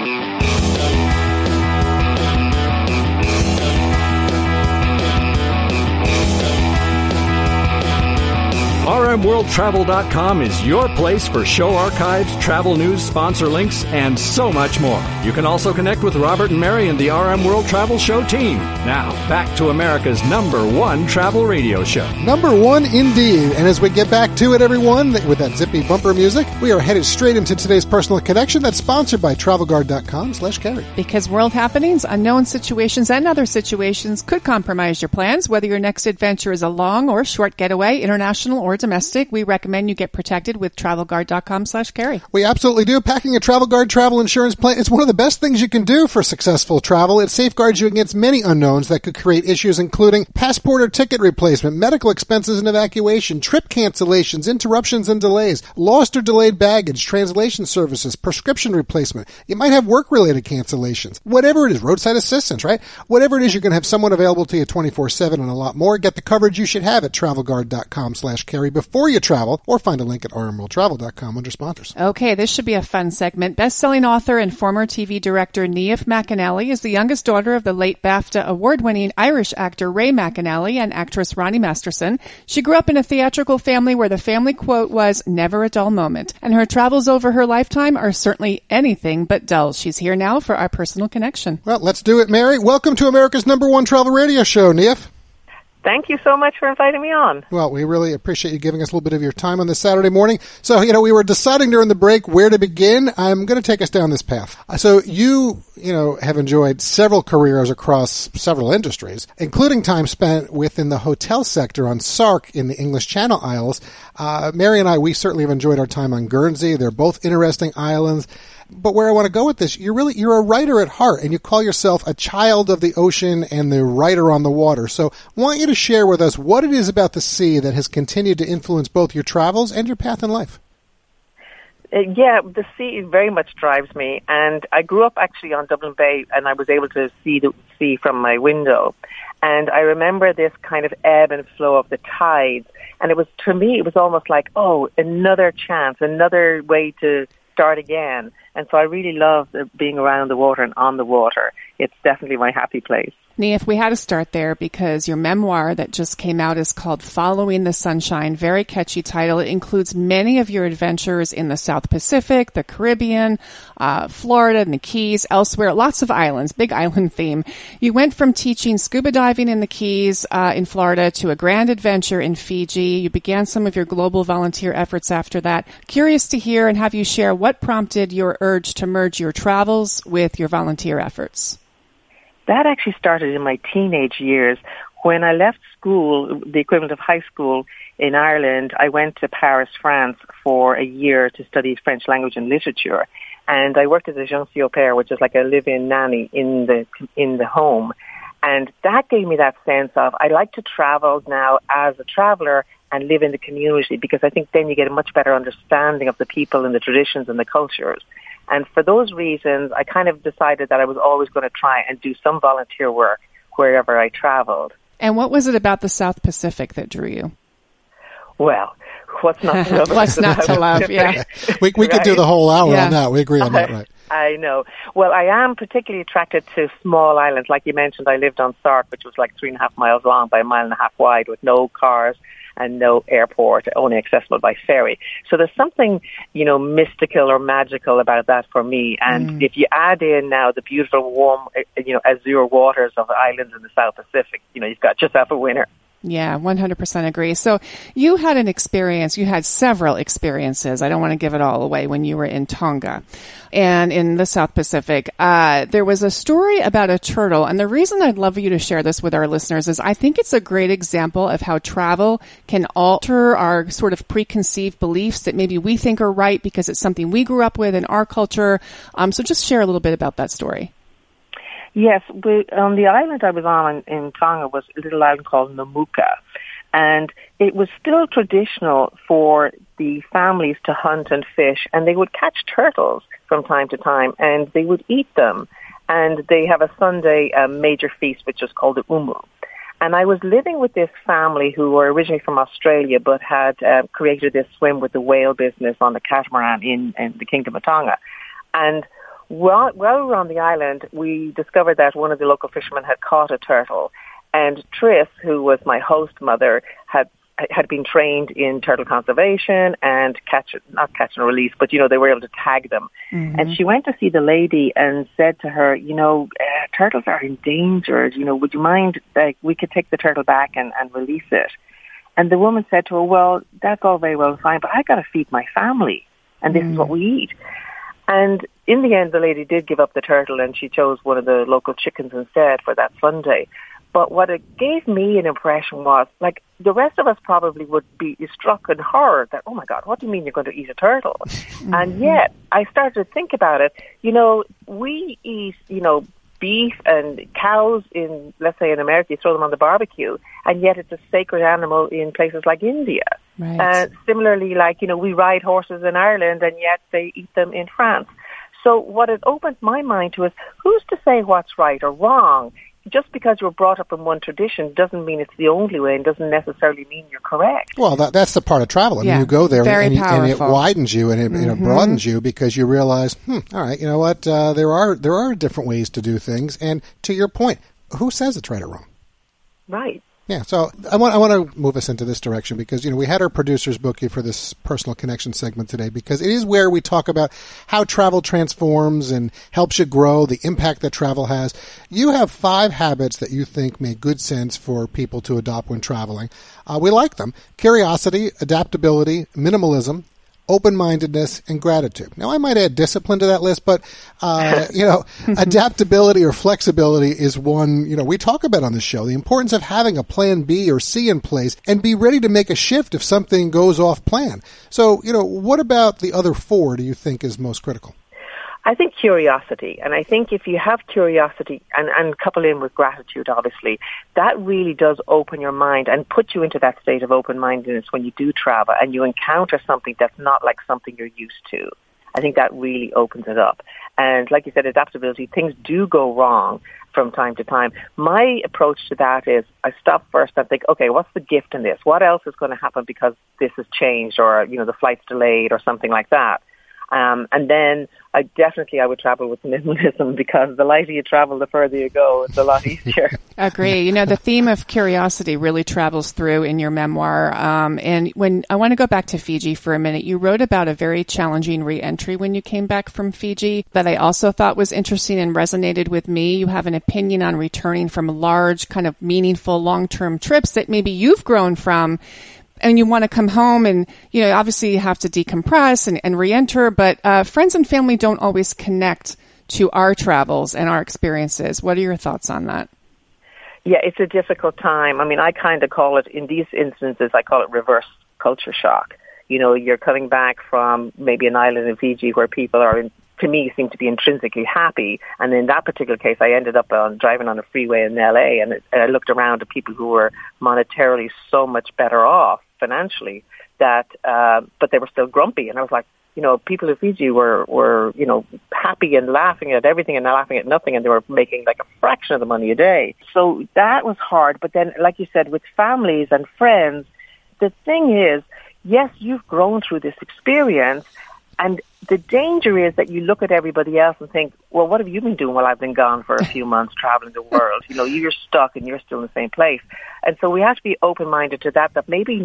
RMWorldTravel.com is your place for show archives, travel news, sponsor links, and so much more. You can also connect with Robert and Mary and the RM World Travel Show team. Now, back to America's #1 travel radio show. #1 indeed. And as we get back to it, everyone, with that zippy bumper music, we are headed straight into today's personal connection that's sponsored by TravelGuard.com/Carrie. Because world happenings, unknown situations, and other situations could compromise your plans. Whether your next adventure is a long or short getaway, international or domestic, we recommend you get protected with TravelGuard.com/Carrie. We absolutely do. Packing a TravelGuard travel insurance plan is one of the best things you can do for successful travel. It safeguards you against many unknowns that could create issues, including passport or ticket replacement, medical expenses and evacuation, trip cancellations, interruptions and delays, lost or delayed baggage, translation services, prescription replacement. You might have work-related cancellations. Whatever it is, roadside assistance, right? Whatever it is, you're going to have someone available to you 24/7 and a lot more. Get the coverage you should have at TravelGuard.com/Carrie before you travel, or find a link at rmworldtravel.com under sponsors. Okay, this should be a fun segment. Best-selling author and former TV director Niamh McAnally is the youngest daughter of the late BAFTA award-winning Irish actor Ray McAnally and actress Ronnie Masterson. She grew up in a theatrical family where the family quote was, "Never a dull moment." And her travels over her lifetime are certainly anything but dull. She's here now for our personal connection. Well, let's do it, Mary. Welcome to America's #1 travel radio show, Niamh. Thank you so much for inviting me on. Well, we really appreciate you giving us a little bit of your time on this Saturday morning. So, we were deciding during the break where to begin. I'm going to take us down this path. So you have enjoyed several careers across several industries, including time spent within the hotel sector on Sark in the English Channel Isles. Mary and I, we certainly have enjoyed our time on Guernsey. They're both interesting islands. But where I want to go with this, you're a writer at heart, and you call yourself a child of the ocean and the writer on the water. So I want you to share with us what it is about the sea that has continued to influence both your travels and your path in life. Yeah, the sea very much drives me. And I grew up actually on Dublin Bay, and I was able to see the sea from my window. And I remember this kind of ebb and flow of the tides. And to me, it was almost like, another chance, another way to start again. And so I really love being around the water and on the water. It's definitely my happy place. Niamh, we had to start there because your memoir that just came out is called Following the Sunshine. Very catchy title. It includes many of your adventures in the South Pacific, the Caribbean, Florida, and the Keys, elsewhere. Lots of islands, big island theme. You went from teaching scuba diving in the Keys in Florida to a grand adventure in Fiji. You began some of your global volunteer efforts after that. Curious to hear and have you share what prompted your urge to merge your travels with your volunteer efforts. That actually started in my teenage years. When I left school, the equivalent of high school in Ireland, I went to Paris, France for a year to study French language and literature. And I worked as a jeune fille au pair, which is like a live-in nanny in the home. And that gave me that sense of, I like to travel now as a traveler and live in the community, because I think then you get a much better understanding of the people and the traditions and the cultures. And for those reasons, I kind of decided that I was always going to try and do some volunteer work wherever I traveled. And what was it about the South Pacific that drew you? Well, what's not to love? What's not to love, yeah. We could do the whole hour on that. We agree on that, right? I know. Well, I am particularly attracted to small islands. Like you mentioned, I lived on Sark, which was like 3.5 miles long by 1.5 miles wide, with no cars and no airport, only accessible by ferry. So there's something, mystical or magical about that for me. And if you add in now the beautiful, warm, azure waters of islands in the South Pacific, you've got yourself a winner. Yeah, 100% agree. So you had several experiences. I don't want to give it all away when you were in Tonga and in the South Pacific. There was a story about a turtle. And the reason I'd love you to share this with our listeners is I think it's a great example of how travel can alter our sort of preconceived beliefs that maybe we think are right because it's something we grew up with in our culture. So just share a little bit about that story. Yes, on the island I was on in Tonga was a little island called Namuka, and it was still traditional for the families to hunt and fish, and they would catch turtles from time to time, and they would eat them, and they have a Sunday major feast which is called the Umu. And I was living with this family who were originally from Australia but had created this swim with the whale business on the catamaran in the Kingdom of Tonga. And while we were on the island, we discovered that one of the local fishermen had caught a turtle. And Tris, who was my host mother, had been trained in turtle conservation and not catch and release, but, they were able to tag them. Mm-hmm. And she went to see the lady and said to her, turtles are endangered. Would you mind, we could take the turtle back and release it. And the woman said to her, well, that's all very well and fine, but I got to feed my family, and this is what we eat. And in the end, the lady did give up the turtle, and she chose one of the local chickens instead for that Sunday. But what it gave me an impression was, the rest of us probably would be struck in horror that, oh my God, what do you mean you're going to eat a turtle? Mm-hmm. And yet, I started to think about it. We eat, beef and cows in, let's say in America, you throw them on the barbecue, and yet it's a sacred animal in places like India. Right. Similarly, we ride horses in Ireland, and yet they eat them in France. So what it opened my mind to is, who's to say what's right or wrong? Just because you're brought up in one tradition doesn't mean it's the only way, and doesn't necessarily mean you're correct. Well, that's the part of travel. I mean, you go there and it widens you and it broadens you, because you realize, all right, you know what? There are different ways to do things. And to your point, who says it's right or wrong? Right. Yeah, so I want to move us into this direction, because, we had our producers book you for this personal connection segment today, because it is where we talk about how travel transforms and helps you grow, the impact that travel has. You have 5 habits that you think make good sense for people to adopt when traveling. We like them: curiosity, adaptability, minimalism, open-mindedness, and gratitude. Now, I might add discipline to that list, but, adaptability or flexibility is one, we talk about on this show. The importance of having a plan B or C in place and be ready to make a shift if something goes off plan. So, what about the other 4 do you think is most critical? I think curiosity, and I think if you have curiosity and couple in with gratitude, obviously, that really does open your mind and put you into that state of open-mindedness when you do travel and you encounter something that's not like something you're used to. I think that really opens it up. And like you said, adaptability, things do go wrong from time to time. My approach to that is I stop first and think, okay, what's the gift in this? What else is going to happen because this has changed, or, the flight's delayed or something like that? And then I would travel with minimalism, because the lighter you travel, the further you go. It's a lot easier. Agree. The theme of curiosity really travels through in your memoir. And when I want to go back to Fiji for a minute, you wrote about a very challenging re-entry when you came back from Fiji that I also thought was interesting and resonated with me. You have an opinion on returning from large, kind of meaningful long-term trips that maybe you've grown from, and you want to come home and, obviously you have to decompress and re-enter, but friends and family don't always connect to our travels and our experiences. What are your thoughts on that? Yeah, it's a difficult time. I mean, I kind of call it, in these instances, I call it reverse culture shock. You're coming back from maybe an island in Fiji where people to me, seem to be intrinsically happy. And in that particular case, I ended up driving on a freeway in LA, and I looked around at people who were monetarily so much better off financially that, but they were still grumpy. And I was like, people in Fiji were happy and laughing at everything and laughing at nothing, and they were making like a fraction of the money a day. So that was hard. But then, like you said, with families and friends, the thing is, yes, you've grown through this experience, and the danger is that you look at everybody else and think, well, what have you been doing while I've been gone for a few months traveling the world? You're stuck and you're still in the same place. And so we have to be open-minded to that maybe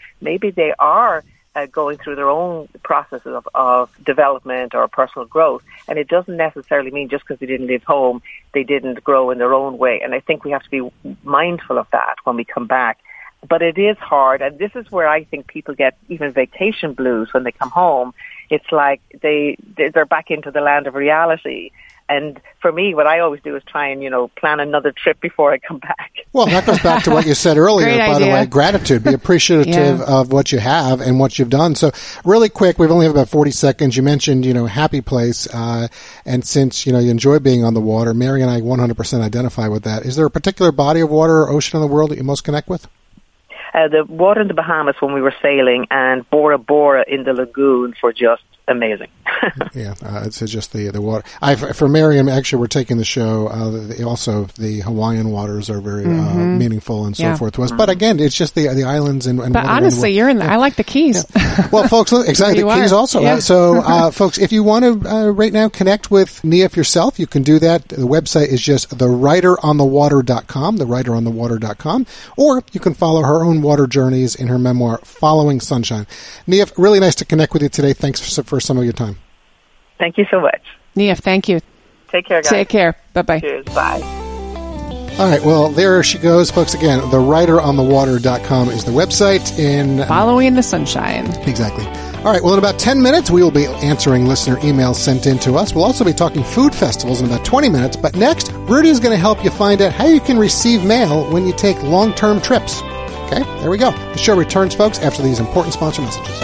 they are going through their own processes of development or personal growth. And it doesn't necessarily mean just because they didn't live home, they didn't grow in their own way. And I think we have to be mindful of that when we come back. But it is hard, and this is where I think people get even vacation blues when they come home. It's like they're back into the land of reality. And for me, what I always do is try and, plan another trip before I come back. Well, that goes back to what you said earlier, by the way, gratitude. Be appreciative of what you have and what you've done. So really quick, we've only have about 40 seconds. You mentioned, happy place. And since, you enjoy being on the water, Mary and I 100% identify with that. Is there a particular body of water or ocean in the world that you most connect with? The water in the Bahamas when we were sailing, and Bora Bora in the lagoon for just amazing. Yeah, it's just the water. For Miriam, actually, we're taking the show. Also, the Hawaiian waters are very meaningful and so forth to us. But again, it's just the islands and. But honestly, you're in. I like the Keys. Yeah. Well, folks, look, exactly, the Keys also. Yeah. Folks, if you want to right now connect with Niamh yourself, you can do that. The website is just thewriteronthewater.com, thewriteronthewater.com, or you can follow her own water journeys in her memoir, Following Sunshine. Niamh, really nice to connect with you today. Thanks for some of your time. Thank you so much. Niamh, thank you. Take care, guys. Take care. Bye-bye. Cheers. Bye. All right, well, there she goes, folks. Again, thewriteronthewater.com is the website. In Following the Sunshine. Exactly. All right, well, in about 10 minutes, we will be answering listener emails sent in to us. We'll also be talking food festivals in about 20 minutes. But next, Rudy is going to help you find out how you can receive mail when you take long-term trips. Okay, there we go. The show returns, folks, after these important sponsor messages.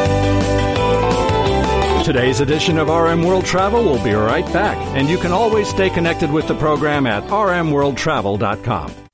Today's edition of RM World Travel will be right back, and you can always stay connected with the program at rmworldtravel.com.